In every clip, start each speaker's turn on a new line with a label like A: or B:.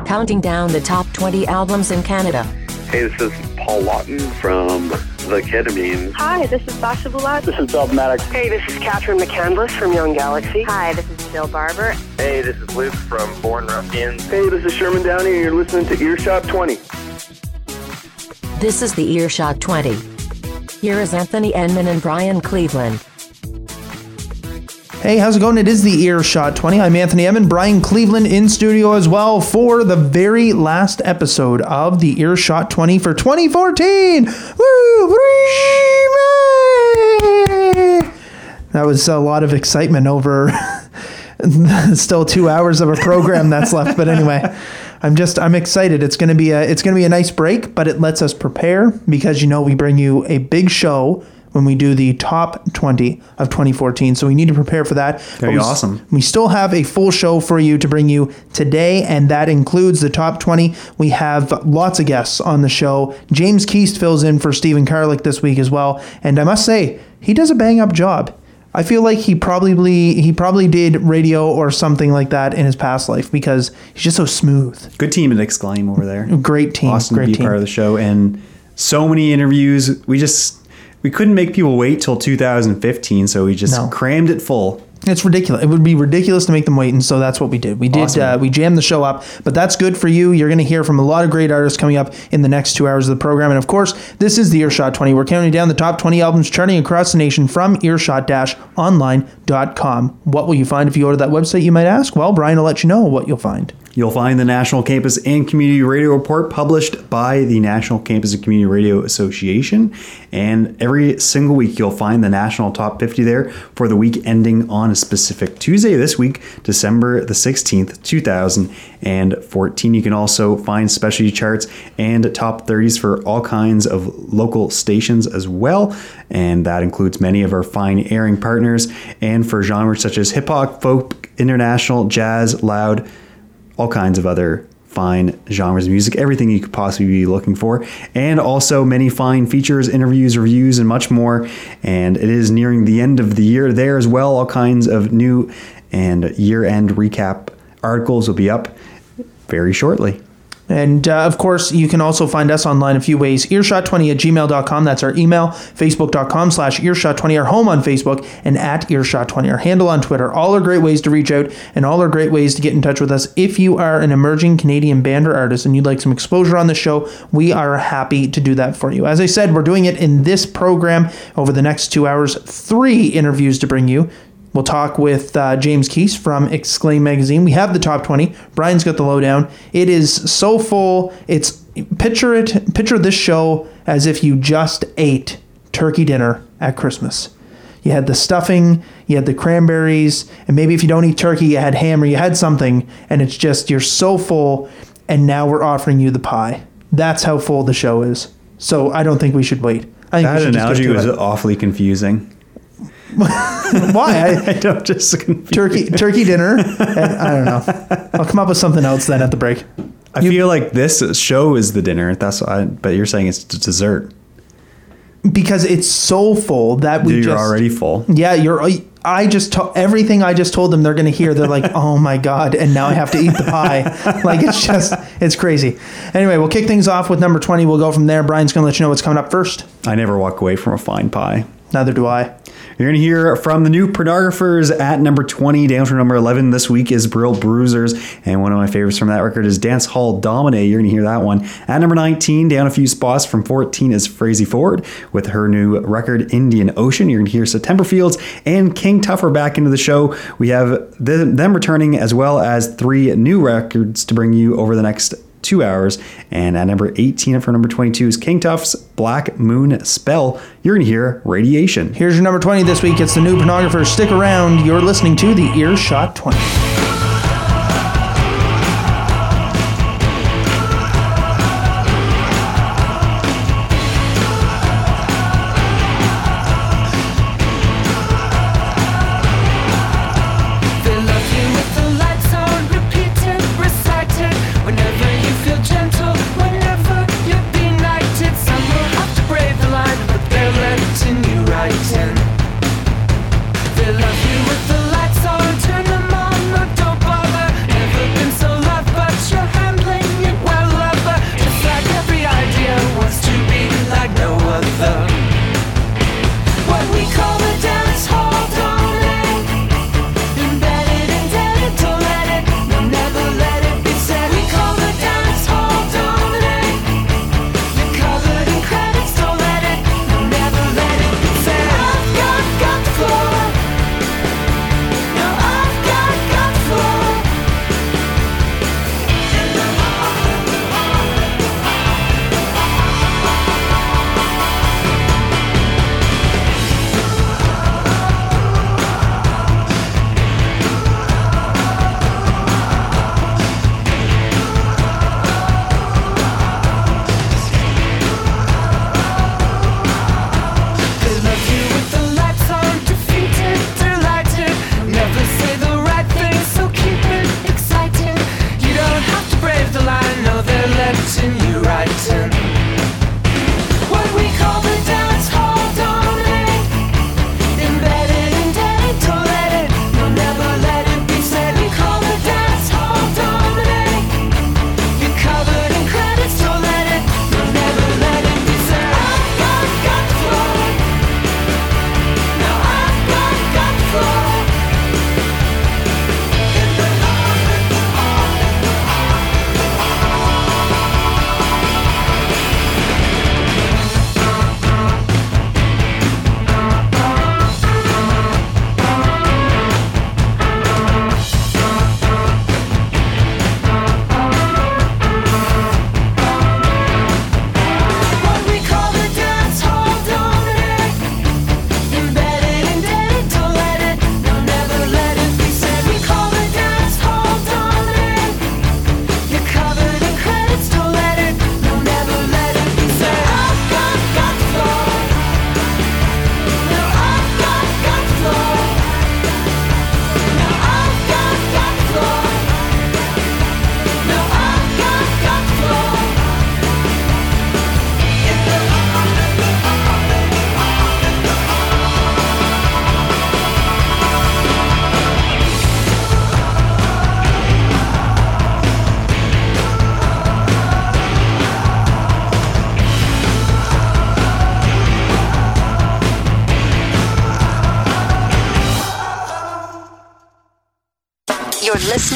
A: counting down the top 20 albums in Canada.
B: Hey, this is Paul Lawton from The Ketamine.
C: Hi, this is Sasha Bulat.
D: This is Dogmatic.
C: Hey, this is Catherine McCandless from Young Galaxy.
E: Hi, this is Jill Barber.
F: Hey, this is Luke from Born Ruffians.
D: Hey, this is Sherman Downey, and you're listening to Earshot 20.
A: This is the Earshot 20. Here is Anthony Enman and Brian Cleveland.
G: Hey, how's it going? It is the Earshot 20. I'm Anthony Eman, Brian Cleveland in studio as well for the very last episode of the Earshot 20 for 2014. Woo! That was a lot of excitement over still 2 hours of a program that's left. But anyway, I'm excited. It's gonna be a nice break, but it lets us prepare because we bring you a big show when we do the top 20 of 2014. So we need to prepare for that.
H: That'd be awesome.
G: We still have a full show for you to bring you today, and that includes the top 20. We have lots of guests on the show. James Keast fills in for Stephen Karlik this week as well. And I must say, he does a bang-up job. I feel like he probably did radio or something like that in his past life because he's just so smooth.
H: Good team at Exclaim over there.
G: Great team.
H: Awesome
G: great
H: to be
G: team.
H: part of the show. And so many interviews. We couldn't make people wait till 2015, so we just crammed it full.
G: It's ridiculous. It would be ridiculous to make them wait, and so that's what we did. We jammed the show up, but that's good for you. You're going to hear from a lot of great artists coming up in the next 2 hours of the program. And of course, this is the Earshot 20. We're counting down the top 20 albums charting across the nation from earshot-online.com. What will you find if you go to that website, you might ask? Well, Brian will let you know what you'll find.
H: You'll find the National Campus and Community Radio Report published by the National Campus and Community Radio Association. And every single week, you'll find the National Top 50 there for the week ending on a specific Tuesday this week, December the 16th, 2014. You can also find specialty charts and top 30s for all kinds of local stations as well. And that includes many of our fine airing partners. And for genres such as hip hop, folk, international, jazz, loud, all kinds of other fine genres of music, everything you could possibly be looking for, and also many fine features, interviews, reviews, and much more. And it is nearing the end of the year there as well. All kinds of new and year-end recap articles will be up very shortly.
G: And of course, you can also find us online a few ways. Earshot20@gmail.com. That's our email. Facebook.com/Earshot20, our home on Facebook, and @Earshot20, our handle on Twitter. All are great ways to reach out and all are great ways to get in touch with us. If you are an emerging Canadian band or artist and you'd like some exposure on the show, we are happy to do that for you. As I said, we're doing it in this program over the next 2 hours. 3 interviews to bring you. We'll talk with James Keast from Exclaim Magazine. We have the top 20. Brian's got the lowdown. It is so full. Picture this show as if you just ate turkey dinner at Christmas. You had the stuffing, you had the cranberries, and maybe if you don't eat turkey, you had ham or you had something, and it's just, you're so full, and now we're offering you the pie. That's how full the show is. So I don't think we should wait. I think
H: that analogy was awfully confusing.
G: Why?
H: I'm just confused.
G: Turkey dinner. And I don't know. I'll come up with something else then at the break.
H: I feel like this show is the dinner. But you're saying it's dessert
G: because it's so full that
H: you're already full.
G: Yeah, everything I just told them they're going to hear. They're like, oh my God, and now I have to eat the pie. Like it's crazy. Anyway, we'll kick things off with number 20. We'll go from there. Brian's going to let you know what's coming up first.
H: I never walk away from a fine pie.
G: Neither do I.
H: You're going to hear from the New Pornographers at number 20 down to number 11 this week is Brill Bruisers. And one of my favorites from that record is Dance Hall Domine. You're going to hear that one. At number 19, down a few spots from 14 is Frazee Ford with her new record Indian Ocean. You're going to hear September Fields and King Tuffer back into the show. We have them returning as well as 3 new records to bring you over the next 2 hours. And at number 18 for number 22 is King Tuff's Black Moon Spell. You're going to hear Radiation.
G: Here's your number 20 this week. It's the New Pornographers. Stick around. You're listening to the Earshot 20.
I: They love you with the lights on, turn them on, but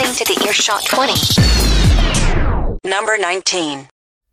E: listening to the Earshot 20. Number 19.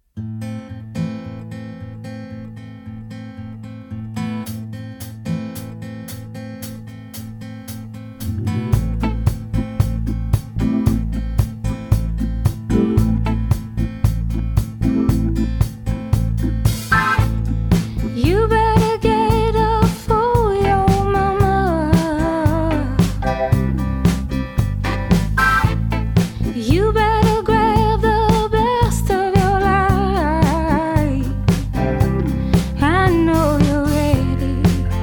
I: You better grab the best of your life. I know you're ready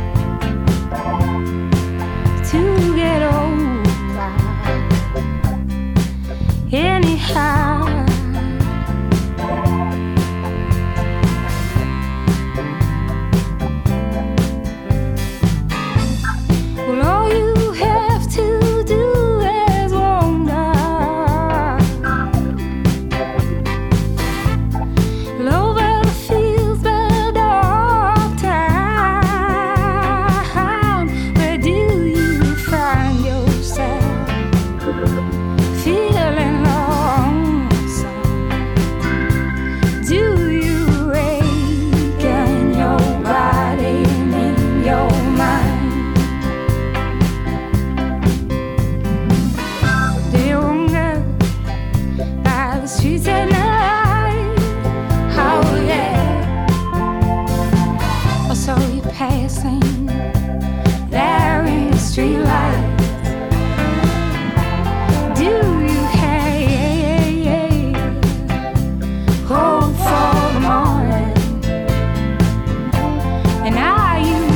I: to get over. Anyhow, well, all you have to do is wander. Over the fields, the dark town. Where do you find yourself feeling lonesome? Do you ache in your body and in your mind? Do you wander by the streets at night? Oh yeah. I saw you passing there in the streetlight. Do you have hope for the morning? And are you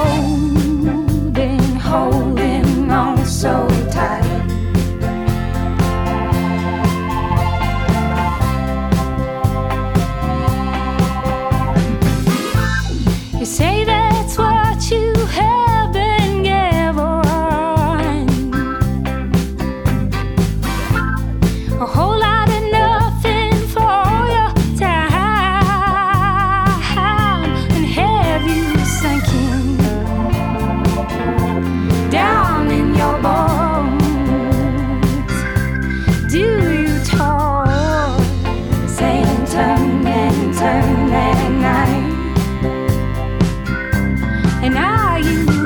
I: holding on so tight? You say that's what you have been given, a whole lot of nothing for your time, and have you sinking down in your bones? Do you toss and turn at night? And are you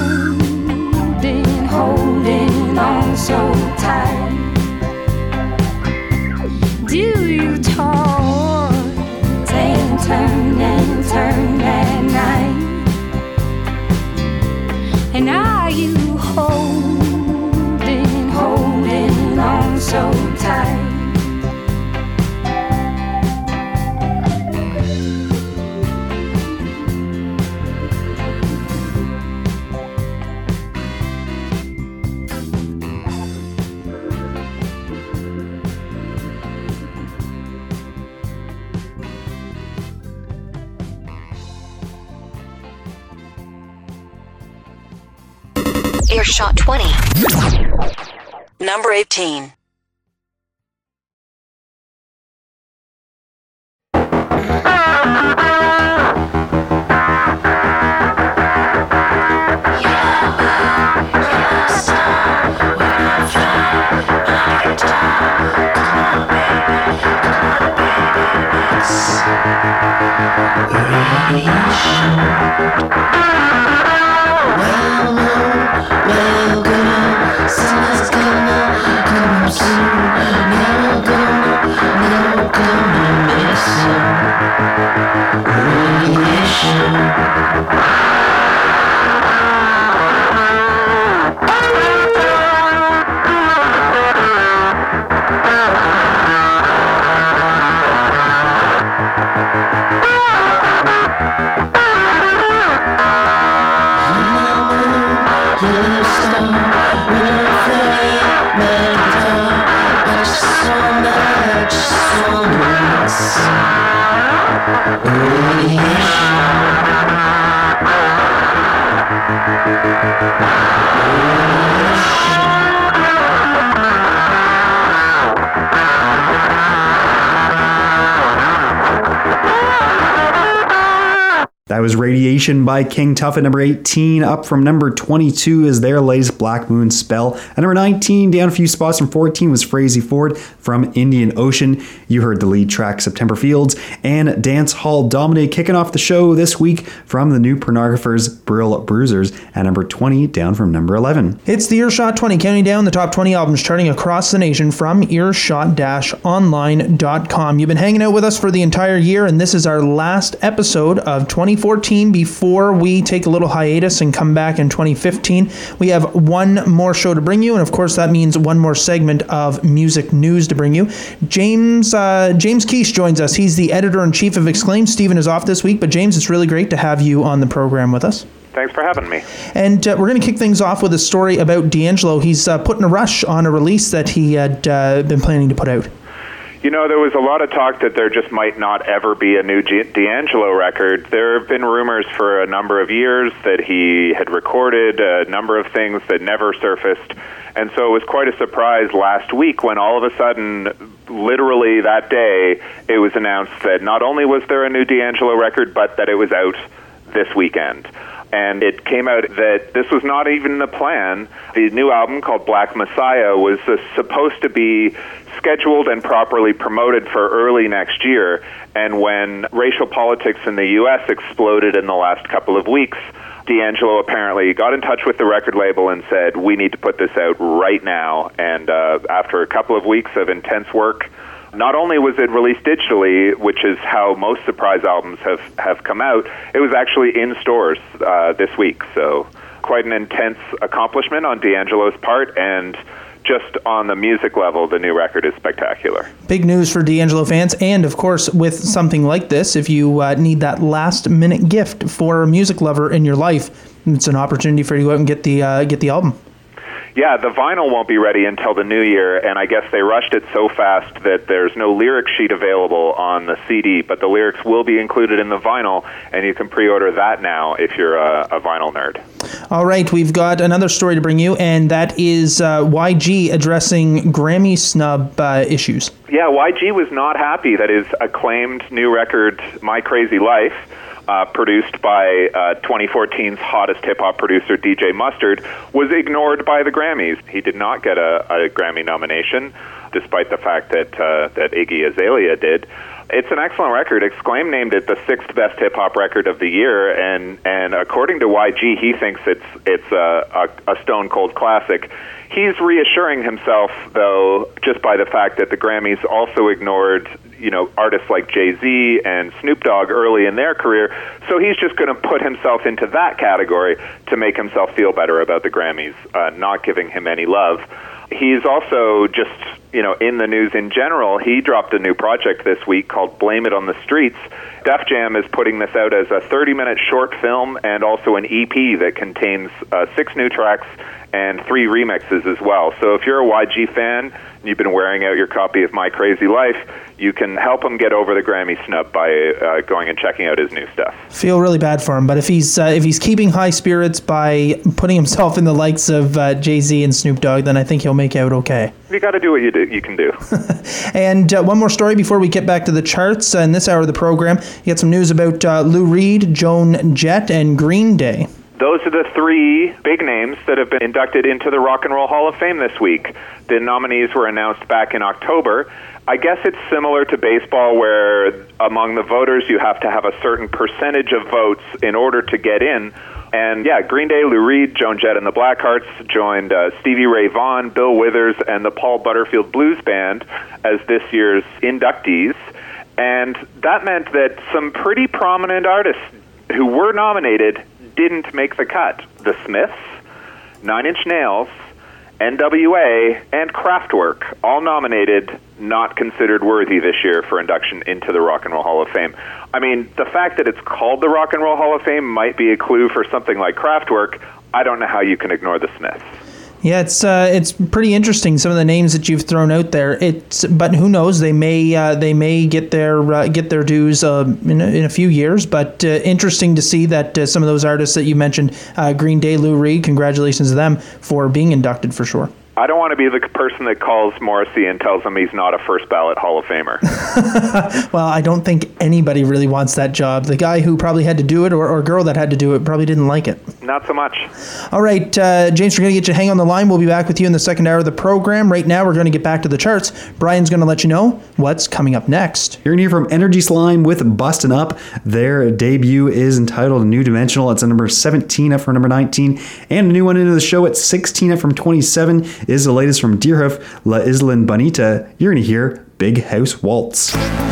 I: holding on so tight? Do you toss and turn at night? And are you holding on so tight?
E: Earshot 20. Number 18.
J: Well, girl, summer's come up
H: That was Radiation by King Tuf at number 18. Up from number 22 is their latest Black Moon Spell. At number 19, down a few spots from 14 was Frazee Ford from Indian Ocean. You heard the lead track September Fields. And Dance Hall Dominate kicking off the show this week from the New Pornographers, Brill Bruisers at number 20, down from number 11.
G: It's the Earshot 20, counting down the top 20 albums charting across the nation from earshot-online.com. You've been hanging out with us for the entire year, and this is our last episode of 2014 before we take a little hiatus and come back in 2015. We have one more show to bring you, and of course that means one more segment of music news to bring you. James Quiche joins us. He's the editor-in-chief of Exclaim. Stephen is off this week, but James, it's really great to have you on the program with us.
F: Thanks for having me.
G: And we're going to kick things off with a story about D'Angelo. He's putting a rush on a release that he had been planning to put out.
F: You know, there was a lot of talk that there just might not ever be a new D'Angelo record. There have been rumors for a number of years that he had recorded a number of things that never surfaced. And so it was quite a surprise last week when all of a sudden, literally that day, it was announced that not only was there a new D'Angelo record, but that it was out this weekend. And it came out that this was not even the plan. The new album called Black Messiah was supposed to be scheduled and properly promoted for early next year. And when racial politics in the U.S. exploded in the last couple of weeks, D'Angelo apparently got in touch with the record label and said, we need to put this out right now. And after a couple of weeks of intense work, not only was it released digitally, which is how most surprise albums have come out, it was actually in stores this week. So quite an intense accomplishment on D'Angelo's part, and just on the music level, the new record is spectacular.
G: Big news for D'Angelo fans, and of course, with something like this, if you need that last-minute gift for a music lover in your life, it's an opportunity for you to go out and get the album.
F: Yeah, the vinyl won't be ready until the new year, and I guess they rushed it so fast that there's no lyric sheet available on the CD, but the lyrics will be included in the vinyl, and you can pre-order that now if you're a vinyl nerd.
G: All right, we've got another story to bring you, and that is YG addressing Grammy snub issues.
F: Yeah, YG was not happy that his acclaimed new record, My Crazy Life, produced by 2014's hottest hip-hop producer, DJ Mustard, was ignored by the Grammys. He did not get a Grammy nomination, despite the fact that Iggy Azalea did. It's an excellent record. Exclaim named it the 6th best hip-hop record of the year, and according to YG, he thinks it's a stone-cold classic. He's reassuring himself, though, just by the fact that the Grammys also ignored, artists like Jay-Z and Snoop Dogg early in their career. So he's just going to put himself into that category to make himself feel better about the Grammys, not giving him any love. He's also just, in the news in general, he dropped a new project this week called Blame It on the Streets. Def Jam is putting this out as a 30-minute short film and also an EP that contains 6 new tracks and 3 remixes as well. So if you're a YG fan and you've been wearing out your copy of My Crazy Life, you can help him get over the Grammy snub by going and checking out his new stuff.
G: Feel really bad for him, but if he's keeping high spirits by putting himself in the likes of Jay-Z and Snoop Dogg, then I think he'll make out okay.
F: You got to do what you can do.
G: And one more story before we get back to the charts. In this hour of the program, you got some news about Lou Reed, Joan Jett, and Green Day.
F: Those are the 3 big names that have been inducted into the Rock and Roll Hall of Fame this week. The nominees were announced back in October. I guess it's similar to baseball where among the voters you have to have a certain percentage of votes in order to get in. And yeah, Green Day, Lou Reed, Joan Jett and the Blackhearts joined Stevie Ray Vaughan, Bill Withers, and the Paul Butterfield Blues Band as this year's inductees. And that meant that some pretty prominent artists who were nominated didn't make the cut. The Smiths, 9 Inch Nails, NWA, and Kraftwerk, all nominated, not considered worthy this year for induction into the Rock and Roll Hall of Fame. I mean, the fact that it's called the Rock and Roll Hall of Fame might be a clue for something like Kraftwerk. I don't know how you can ignore the Smiths.
G: Yeah, it's pretty interesting, some of the names that you've thrown out there. But who knows? They may get their dues in a few years. But interesting to see that some of those artists that you mentioned, Green Day, Lou Reed, congratulations to them for being inducted for sure.
F: I don't want to be the person that calls Morrissey and tells him he's not a first ballot Hall of Famer.
G: Well, I don't think anybody really wants that job. The guy who probably had to do it or girl that had to do it probably didn't like it.
F: Not so much.
G: All right, James, we're going to get you to hang on the line. We'll be back with you in the second hour of the program. Right now, we're going to get back to the charts. Brian's going to let you know what's coming up next.
H: You're going to hear from Energy Slime with Bustin' Up. Their debut is entitled New Dimensional. It's a number 17 up from number 19. And a new one into the show at 16 up from 27 is the latest from Deerhoof, La Isla Bonita. You're going to hear Big House Waltz.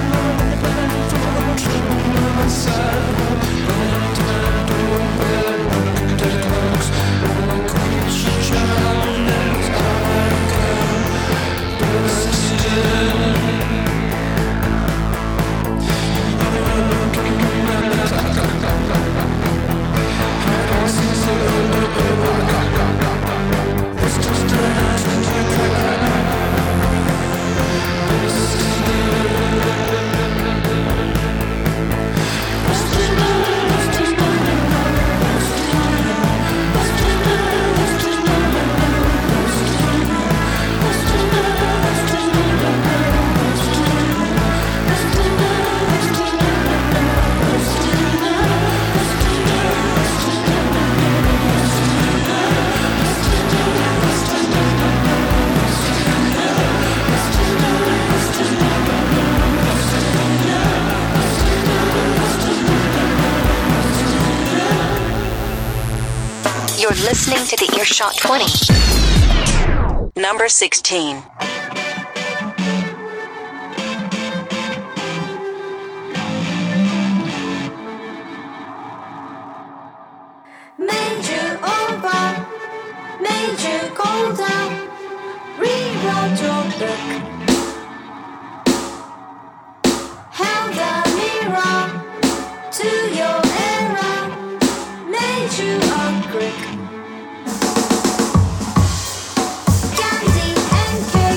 E: You're listening to the Earshot 20. Number 16.
I: Major over, Major go down, rewrite your book. Held a mirror to your era, made you a brick. Candy and cake.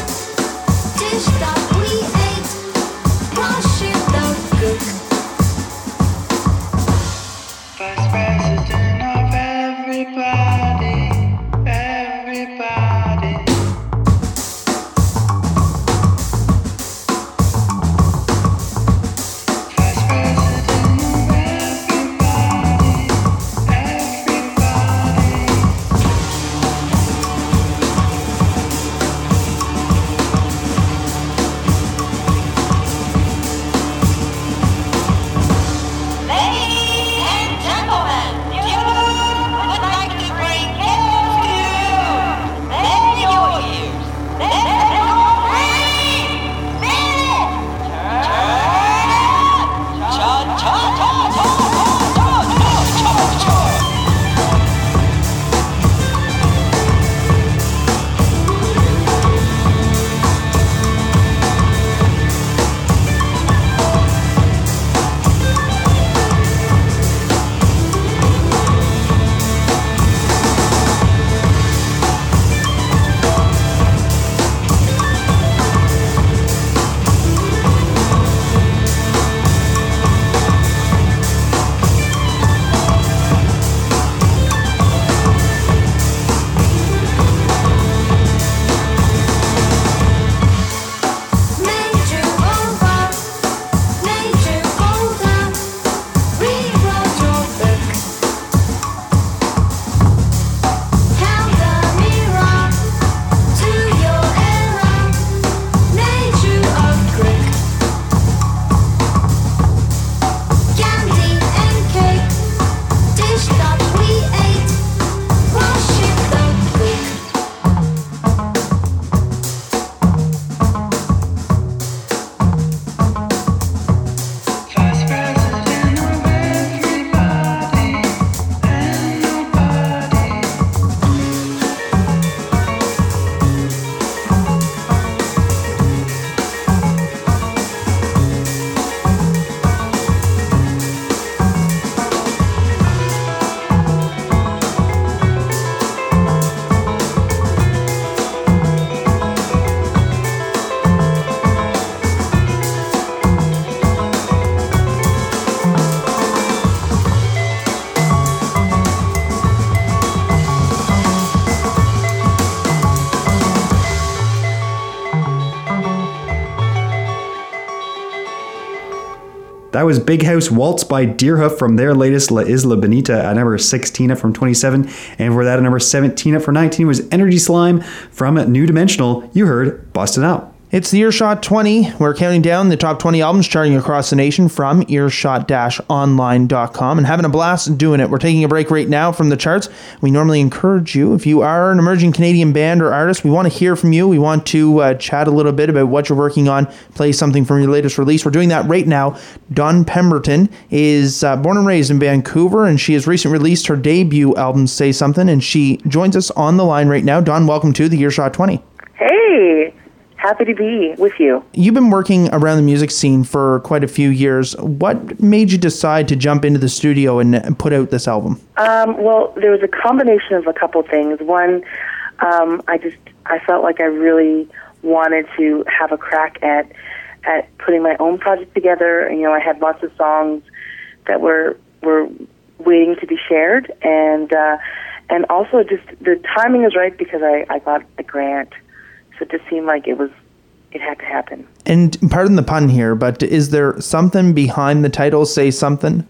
H: That was Big House Waltz by Deerhoof from their latest La Isla Bonita at number 16 up from 27. And for that, at number 17 up from 19 was Energy Slime from New Dimensional. You heard Bustin' Out.
G: It's the Earshot 20. We're counting down the top 20 albums charting across the nation from earshot-online.com and having a blast doing it. We're taking a break right now from the charts. We normally encourage you, if you are an emerging Canadian band or artist, we want to hear from you. We want to chat a little bit about what you're working on, play something from your latest release. We're doing that right now. Dawn Pemberton is born and raised in Vancouver, and she has recently released her debut album, Say Something, and she joins us on the line right now. Dawn, welcome to the Earshot 20.
C: Hey, happy to be with you.
G: You've been working around the music scene for quite a few years. What made you decide to jump into the studio and put out this album?
C: Well, there was a combination of a couple things. One, I felt like I really wanted to have a crack at putting my own project together. You know, I had lots of songs that were waiting to be shared, and also just the timing is right because I got a grant. So it just seemed like it had to happen. And
G: pardon the pun here, but is there something behind the title, Say Something?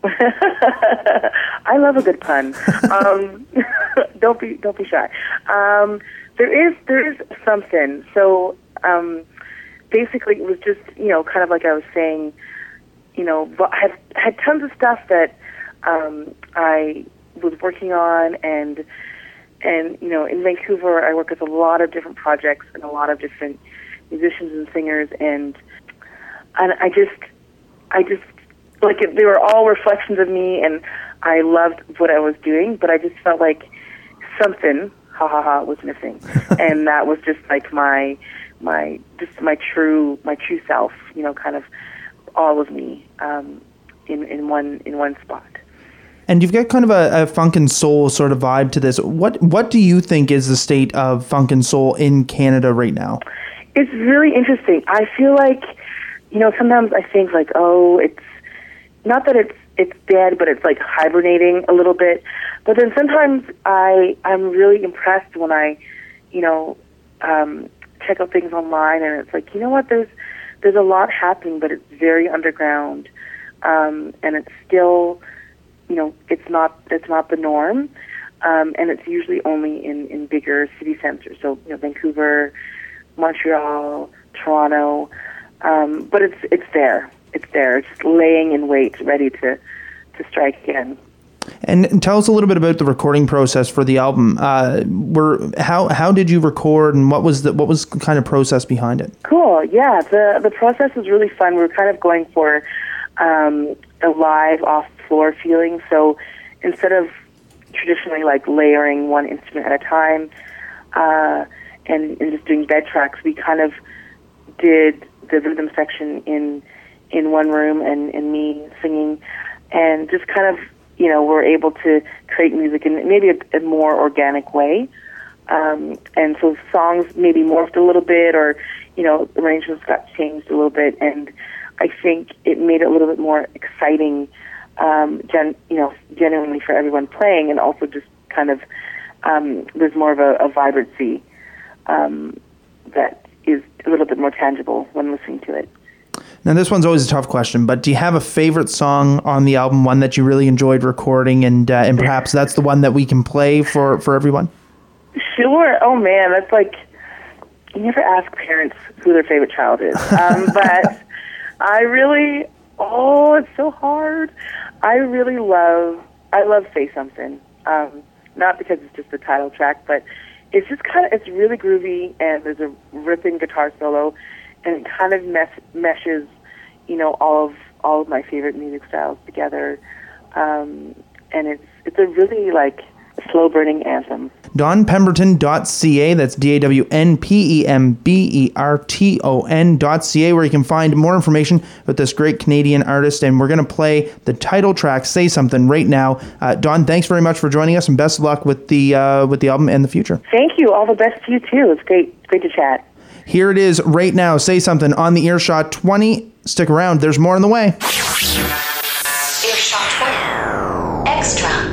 C: I love a good pun. Don't be shy. There is something. So basically, it was just kind of like I was saying. But I had tons of stuff that I was working on and in Vancouver, I work with a lot of different projects and a lot of different musicians and singers, and I just like they were all reflections of me, and I loved what I was doing, but I just felt like something, was missing, and that was just like my true self, kind of all of me in one spot.
G: And you've got kind of a funk and soul sort of vibe to this. What do you think is the state of funk and soul in Canada right now?
C: It's really interesting. I feel like, sometimes I think like, oh, it's not that it's dead, but it's like hibernating a little bit. But then sometimes I'm really impressed when I, check out things online, and it's like, you know what, there's a lot happening, but it's very underground, and it's still, it's not the norm, and it's usually only in bigger city centers. So Vancouver, Montreal, Toronto, but it's there. It's just laying in wait, ready to strike again.
G: And tell us a little bit about the recording process for the album. How did you record, and what was the kind of process behind it?
C: Cool. Yeah, the process was really fun. We were kind of going for a live off floor feeling. So instead of traditionally like layering one instrument at a time and just doing bed tracks, we kind of did the rhythm section in one room and me singing, and just kind of we're able to create music in maybe a more organic way. And so songs maybe morphed a little bit, or arrangements got changed a little bit, and I think it made it a little bit more exciting, genuinely for everyone playing, and also just kind of there's more of a vibrancy that is a little bit more tangible when listening to it.
G: Now, this one's always a tough question, but do you have a favorite song on the album, one that you really enjoyed recording, and perhaps that's the one that we can play for everyone?
C: Sure. Oh man, that's like, you never ask parents who their favorite child is. But I really, it's so hard. I love Say Something. Not because it's just the title track, but it's just it's really groovy, and there's a ripping guitar solo, and it kind of meshes, all of my favorite music styles together. And it's a really like slow burning anthem.
G: DawnPemberton.ca, that's DawnPemberton.ca, where you can find more information about this great Canadian artist. And we're going to play the title track, Say Something, right now. Dawn, thanks very much for joining us, and best of luck with the album and the future.
C: Thank you. All the best to you too. It's great to chat.
G: Here it is right now, Say Something on the Earshot 20. Stick around, there's more on the way.
E: Earshot 20 Extra.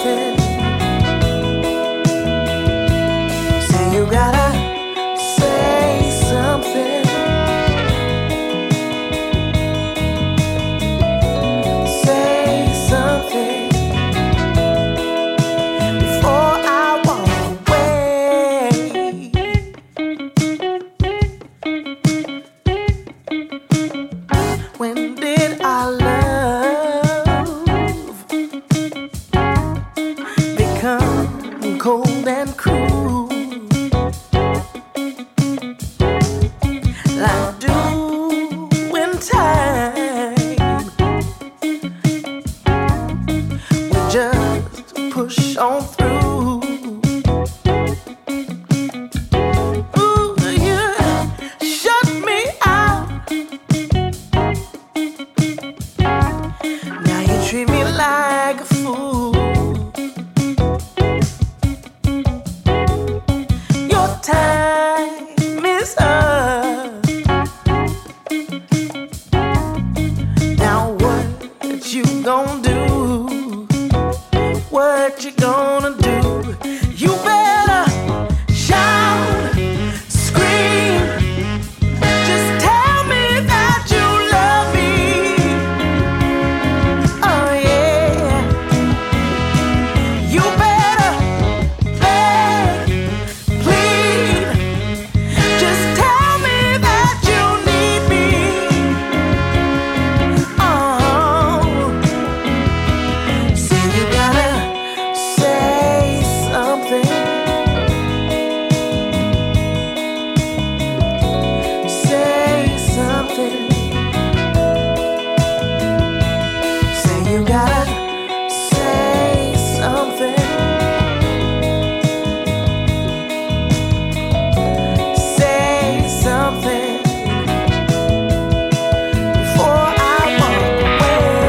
J: something. Say you gotta say something. Say something before I walk away. When did our love become cold and cruel? Like dew in time, we just push on through. Ooh, you shut me out. Now you treat me like a fool. Your time is up. Now what you gonna do? What you gonna do? You better shout, scream. Just tell me that you love me. Oh yeah. You better beg, plead. Just tell me that you need me. Oh. See, you gotta say something. Say something. Say you gotta say something. Say something before I walk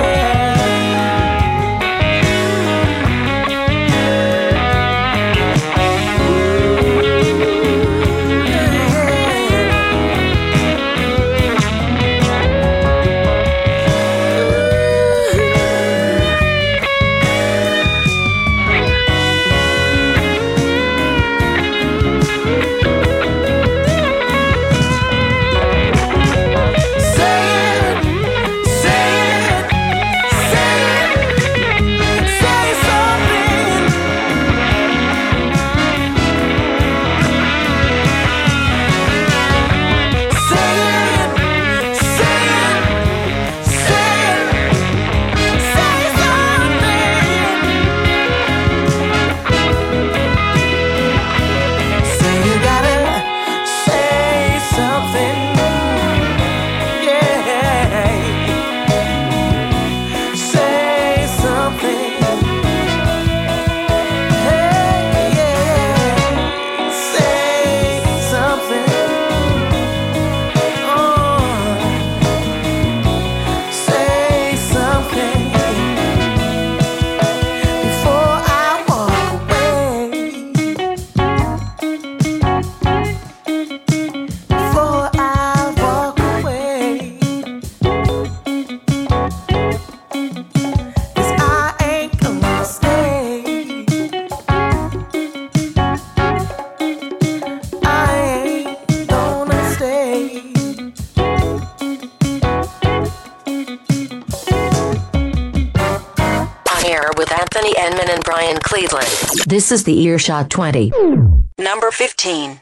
A: with Anthony Enman and Brian Cleveland. This is the Earshot 20.
E: Number 15.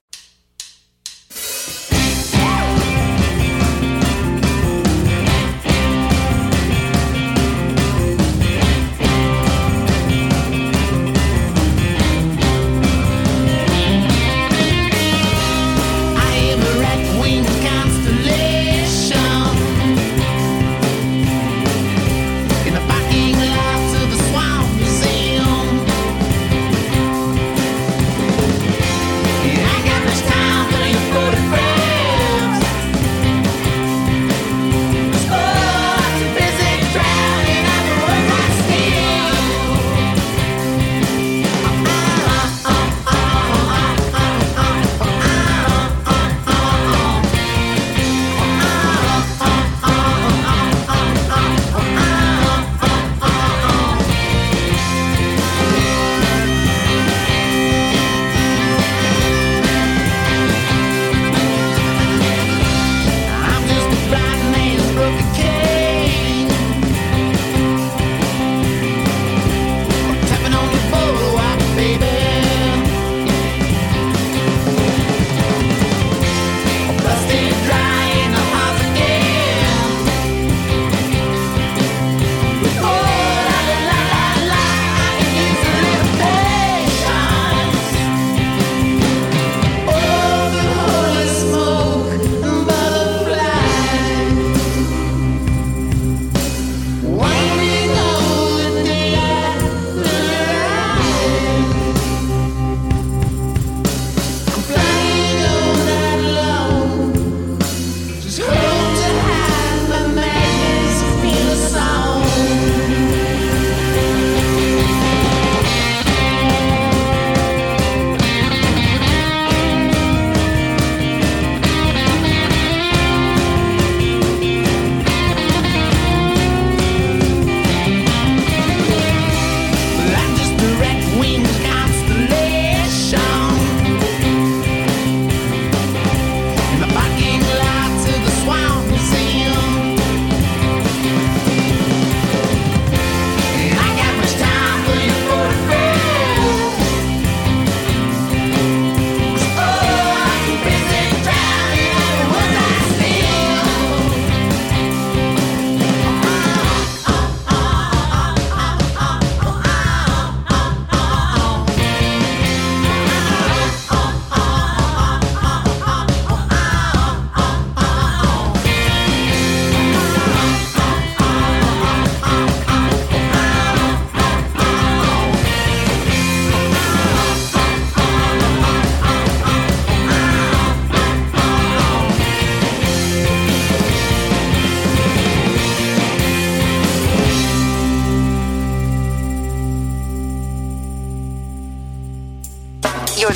J: I got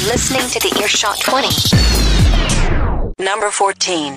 E: listening to the Earshot 20. Number 14.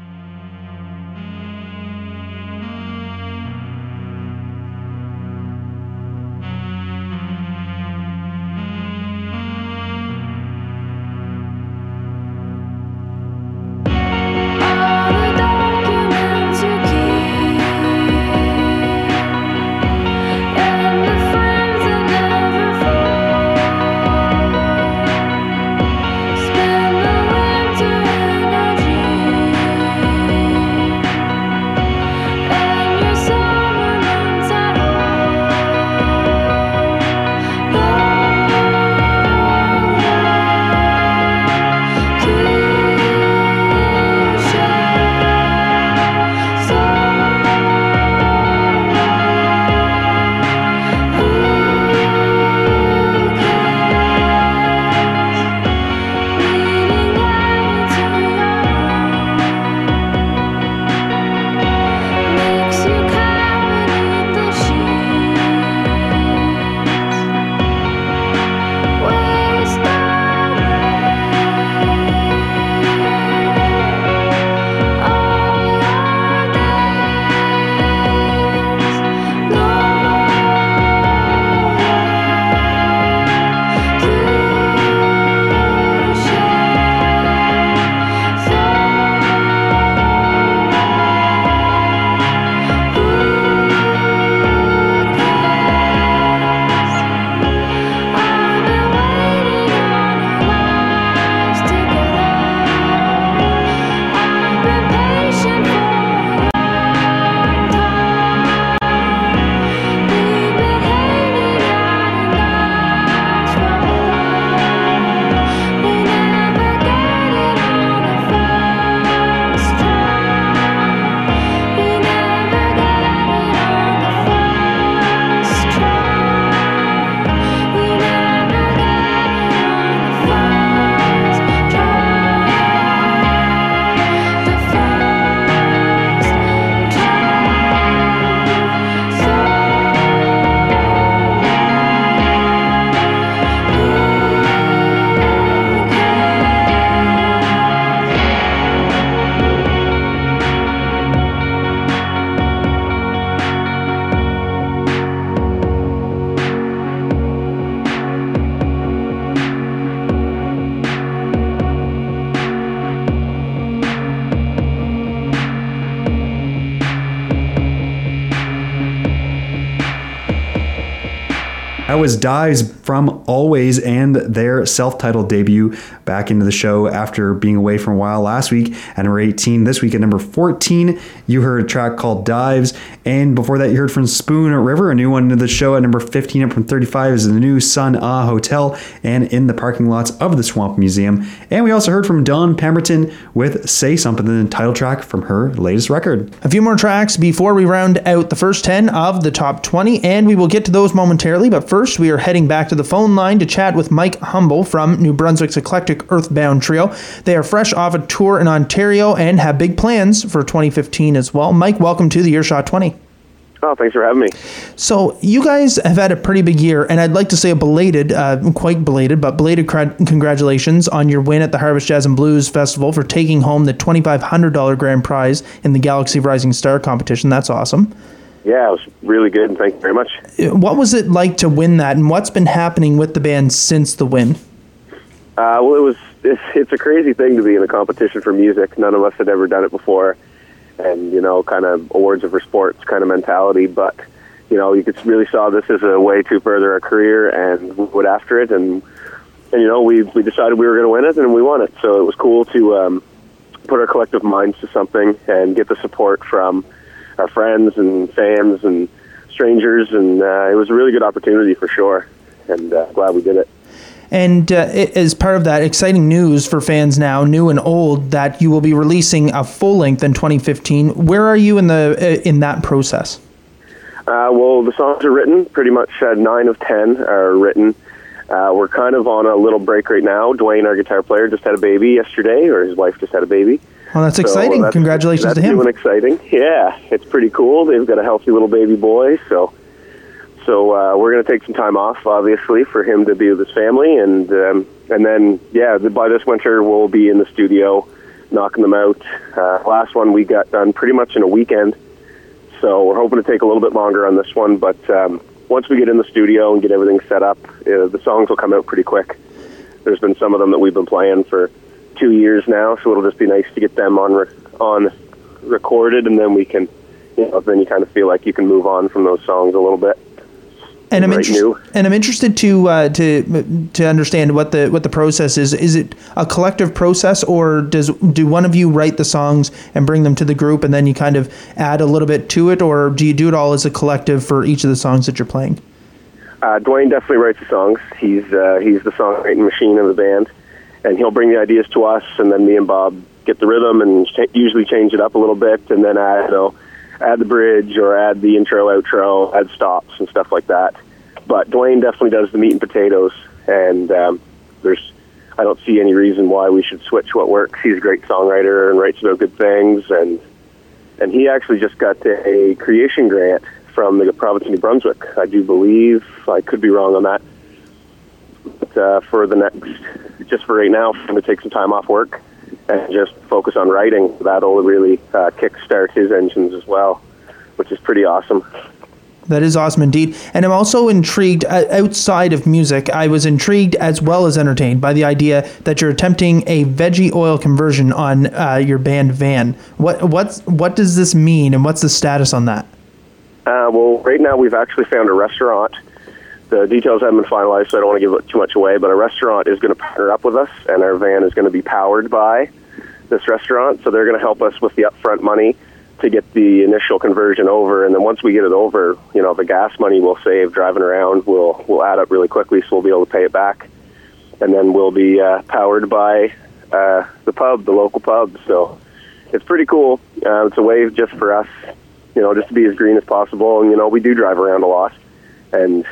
H: That was Dives from Always and their self-titled debut back into the show after being away for a while last week at number 18. This week at number 14, you heard a track called Dives. And before that, you heard from Spoon River, a new one into the show at number 15. Up from 35 is the new Sun Ah Hotel and In the Parking Lots of the Swamp Museum. And we also heard from Dawn Pemberton with Say Something, the title track from her latest record.
G: A few more tracks before we round out the first 10 of the top 20, and we will get to those momentarily. But first, we are heading back to the phone line to chat with Mike Humble from New Brunswick's eclectic Earthbound Trio. They are fresh off a tour in Ontario and have big plans for 2015 as well. Mike, welcome to the Earshot 20.
D: Oh, thanks for having me.
G: So you guys have had a pretty big year, and I'd like to say a belated, quite belated, but belated congratulations on your win at the Harvest Jazz and Blues Festival for taking home the $2,500 grand prize in the Galaxy Rising Star competition. That's awesome.
D: Yeah, it was really good, and thank you very much.
G: What was it like to win that, and what's been happening with the band since the win?
D: Well, it's a crazy thing to be in a competition for music. None of us had ever done it before. And, you know, kind of awards are for sports kind of mentality. But, you know, you could really saw this as a way to further our career and we went after it. And you know, we decided we were going to win it, and we won it. So it was cool to put our collective minds to something and get the support from our friends and fans and strangers. And it was a really good opportunity for sure. And glad we did it.
G: And as part of that, exciting news for fans now, new and old, that you will be releasing a full length in 2015. Where are you in that process?
D: Well, the songs are written. Pretty much 9 of 10 are written. We're kind of on a little break right now. Dwayne, our guitar player, just had a baby yesterday, or his wife just had a baby.
G: Well, that's exciting. Congratulations to him.
D: That's new and exciting. Yeah, it's pretty cool. They've got a healthy little baby boy, so we're going to take some time off, obviously, for him to be with his family, and And then, by this winter, we'll be in the studio knocking them out. Last one we got done pretty much in a weekend, so we're hoping to take a little bit longer on this one. But once we get in the studio and get everything set up, the songs will come out pretty quick. There's been some of them that we've been playing for 2 years now, so it'll just be nice to get them on recorded, and then we can, then you kind of feel like you can move on from those songs a little bit.
G: And I'm interested to understand what the process is. Is it a collective process, or do one of you write the songs and bring them to the group, and then you kind of add a little bit to it, or do you do it all as a collective for each of the songs that you're playing?
D: Dwayne definitely writes the songs. He's the songwriting machine of the band, and he'll bring the ideas to us, and then me and Bob get the rhythm and usually change it up a little bit, and then add the bridge or add the intro, outro, add stops and stuff like that. But Dwayne definitely does the meat and potatoes, and I don't see any reason why we should switch what works. He's a great songwriter and writes about good things, and he actually just got a creation grant from the province of New Brunswick, I do believe. I could be wrong on that. But for right now, I'm going to take some time off work and just focus on writing. That'll really kickstart his engines as well, which is pretty awesome.
G: That is awesome indeed. And I'm also intrigued, outside of music, I was intrigued as well as entertained by the idea that you're attempting a veggie oil conversion on your band van. What does this mean, and what's the status on that?
D: Well, right now we've actually found a restaurant. The details haven't been finalized, so I don't want to give too much away, but a restaurant is going to partner up with us, and our van is going to be powered by this restaurant, so they're going to help us with the upfront money to get the initial conversion over, and then once we get it over, the gas money we'll save driving around will add up really quickly, so we'll be able to pay it back, and then we'll be powered by the local pub, so it's pretty cool. It's a way just for us, just to be as green as possible, and, we do drive around a lot, and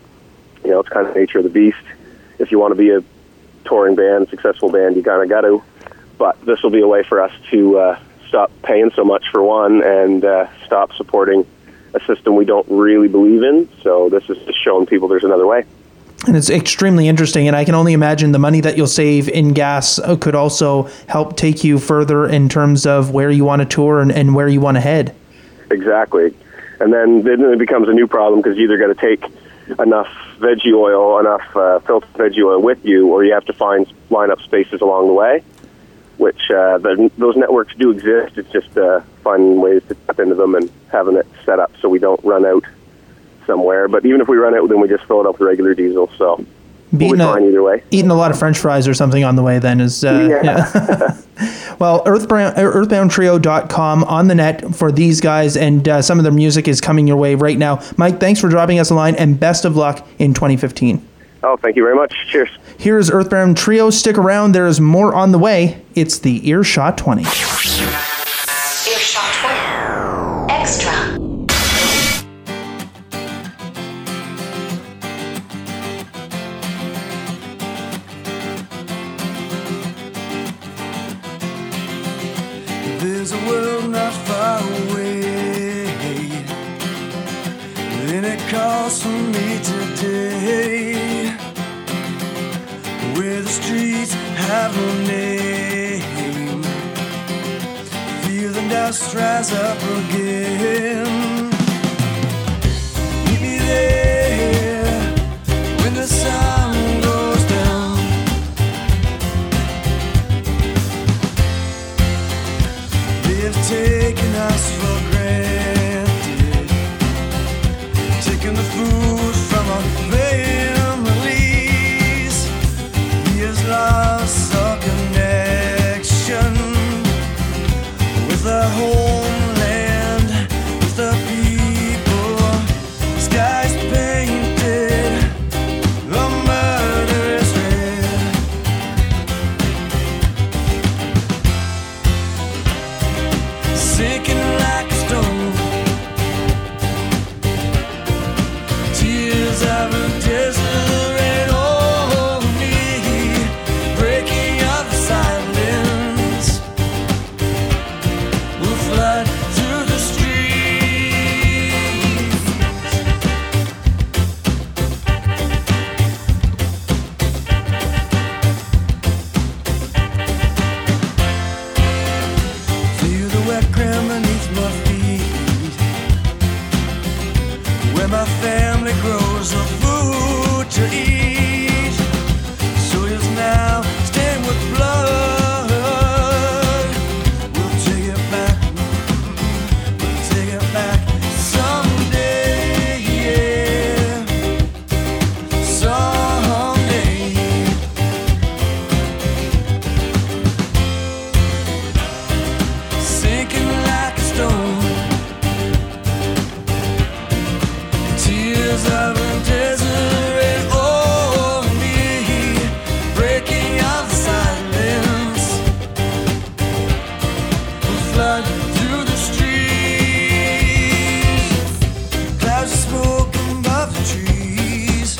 D: it's kind of the nature of the beast. If you want to be a touring band, successful band, you kind of got to. But this will be a way for us to stop paying so much for one and stop supporting a system we don't really believe in. So this is just showing people there's another way.
G: And it's extremely interesting, and I can only imagine the money that you'll save in gas could also help take you further in terms of where you want to tour and where you want to head.
D: Exactly. And then it becomes a new problem, because you either got to take enough veggie oil, enough filtered veggie oil with you, or you have to line up spaces along the way, which those networks do exist. It's just finding ways to tap into them and having it set up so we don't run out somewhere. But even if we run out, then we just fill it up with regular diesel, so we'll be fine either way.
G: Eating a lot of French fries or something on the way then is... yeah. Well, earthboundtrio.com on the net for these guys, and some of their music is coming your way right now. Mike, thanks for dropping us a line, and best of luck in 2015.
D: Oh, thank you very much. Cheers.
G: Here's Earthbound Trio. Stick around. There is more on the way. It's the Earshot 20.
E: Earshot 20. Extra.
J: There's a world not far away, and it calls for me today, where the streets have no name. Feel the dust rise up again. Meet me there when the sun goes down. They've taken us for granted, taking the food from our families. Years lost our connection with the homeland, with the where my family grows the food to eat. Soldiers now stained with blood. We'll take it back. We'll take it back someday. Yeah, someday. Sinking like a stone. Tears of a desert over me, breaking of silence, flood through the streets, clouds of smoke above the trees.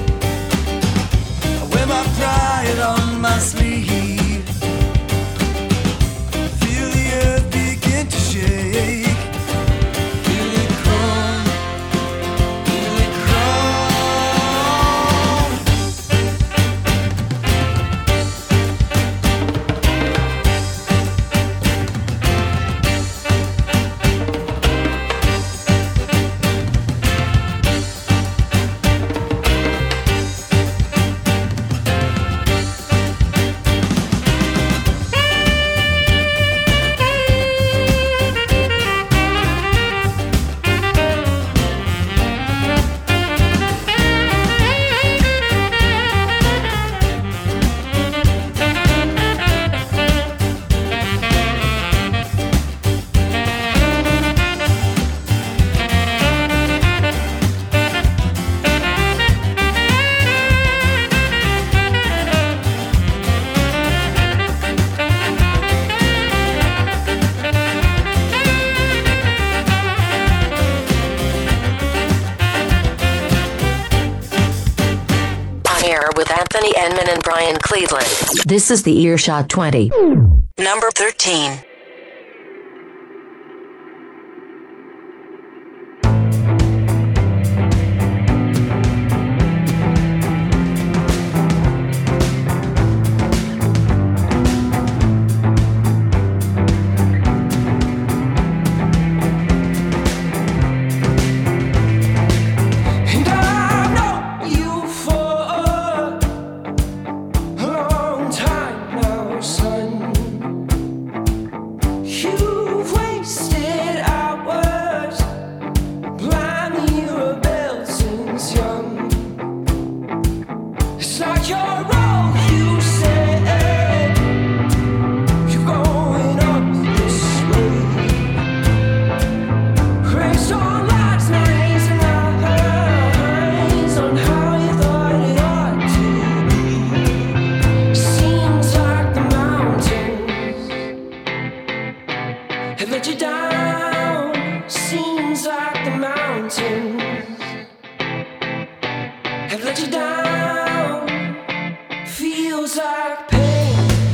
J: I wear my pride on my sleeve, feel the earth begin to shake, feel it crumble.
A: With Anthony Enman and Brian Cleveland. This is the Earshot 20.
E: Number 13.
J: And I've known you for a long time now, son. You've wasted hours, blindly rebelled since young. It's like you're all you said. You're going up this way. Raised on last nights and eyes on how you thought it ought to be. Seems like the mountains have let you down. Seems like the mountains have let you down. Feels like pain.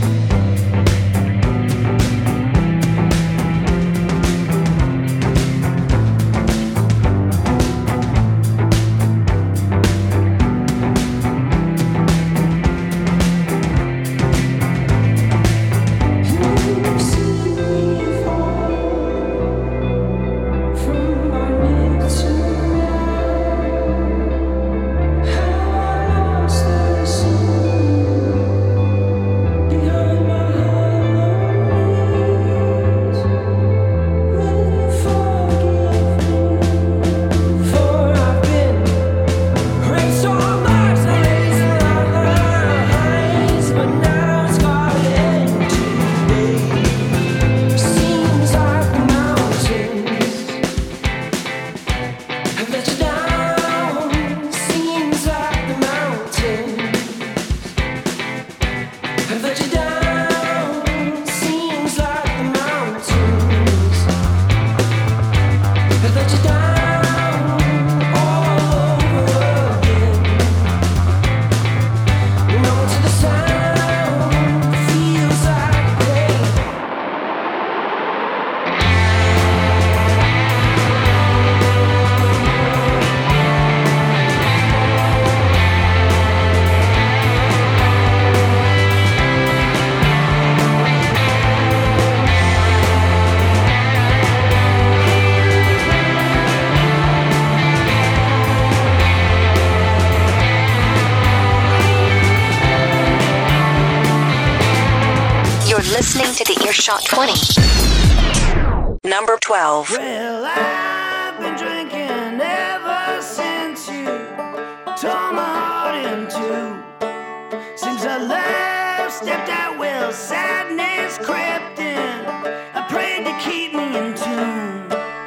J: You've seen me fall from my knee to now. How
E: listening to the Earshot 20. Number 12.
J: Well, I've been drinking ever since you tore my heart in two. Since our love stepped out, well, sadness crept in. I prayed to keep me in tune.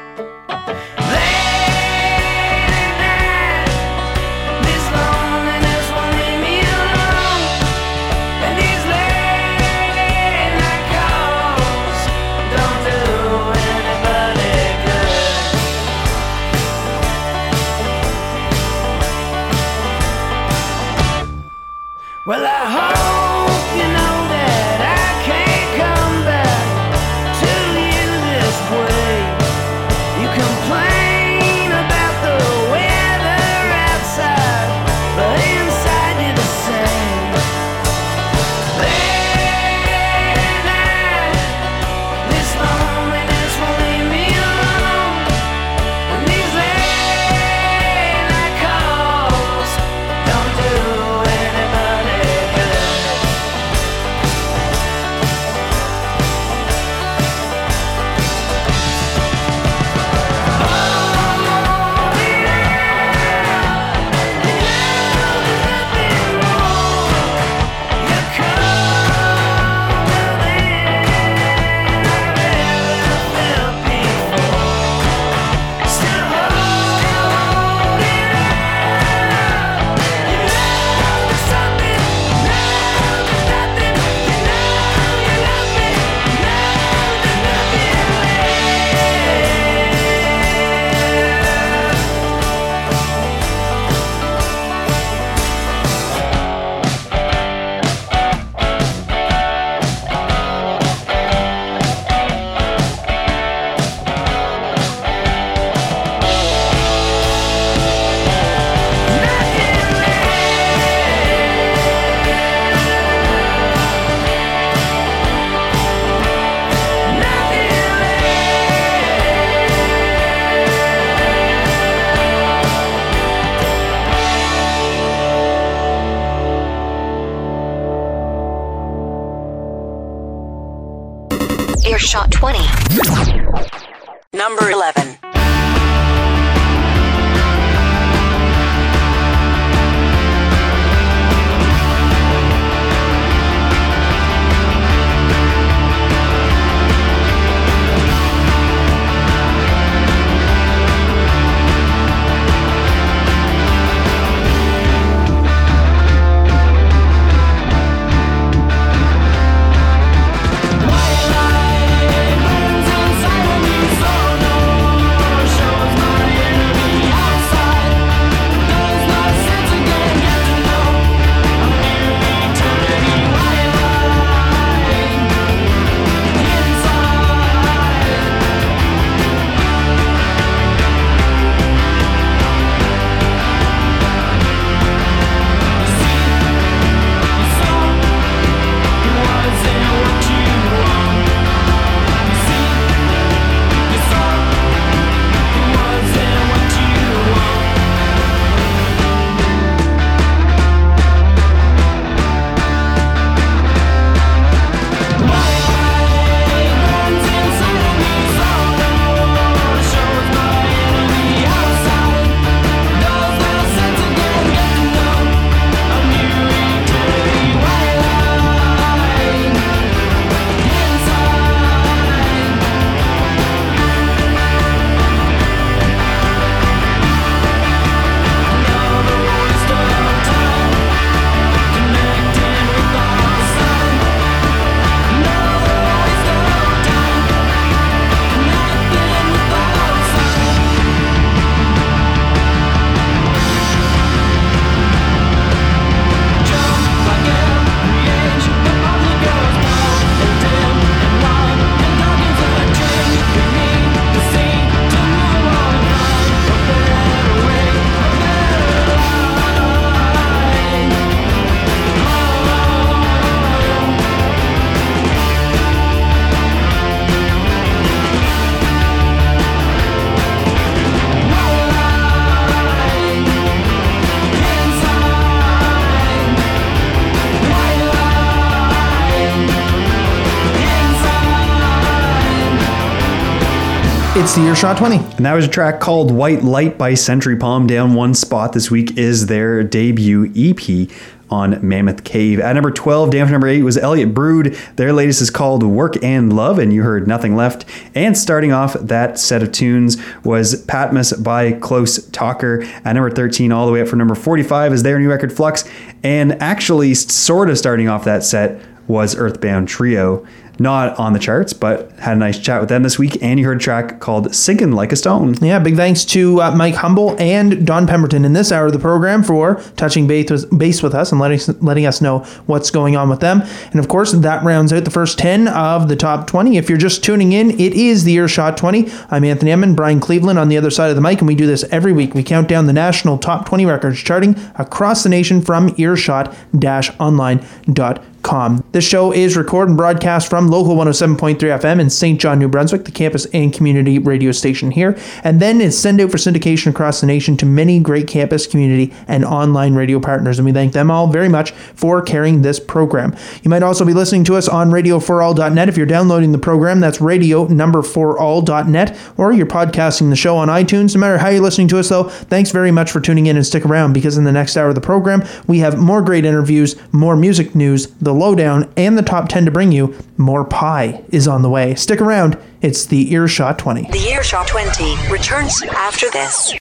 J: Well, I hope you know that I can't come back to you this way. You complain about the weather outside, but inside you're the same. Late night, this loneliness won't leave me alone. And these late night calls don't do anybody.
E: Earshot 20. Number 11.
J: Silent, so no.
G: It's the Earshot 20.
H: And that was a track called White Light by Century Palm. Down one spot this week is their debut EP on Mammoth Cave. At number 12, down to number 8 was Elliot Brood. Their latest is called Work and Love, and you heard Nothing Left. And starting off that set of tunes was Patmos by Close Talker. At number 13, all the way up from number 45 is their new record Flux. And actually, sort of starting off that set was Earthbound Trio. Not on the charts, but had a nice chat with them this week. And you heard a track called Sinking Like a Stone.
G: Yeah, big thanks to Mike Humble and Don Pemberton in this hour of the program for touching base with us and letting us know what's going on with them. And of course, that rounds out the first 10 of the top 20. If you're just tuning in, it is the Earshot 20. I'm Anthony Emman, Brian Cleveland on the other side of the mic, and we do this every week. We count down the national top 20 records charting across the nation from earshot-online.com. This show is recorded and broadcast from local 107.3 FM in St. John, New Brunswick, the campus and community radio station here, and then it's sent out for syndication across the nation to many great campus, community, and online radio partners, and we thank them all very much for carrying this program. You might also be listening to us on radio4all.net. If you're downloading the program, that's radio4all.net, or you're podcasting the show on iTunes. No matter how you're listening to us, though, thanks very much for tuning in, and stick around, because in the next hour of the program, we have more great interviews, more music news, the lowdown, and the top 10 to bring you. More pie is on the way. Stick around. It's the Earshot 20.
E: The Earshot 20 returns after this.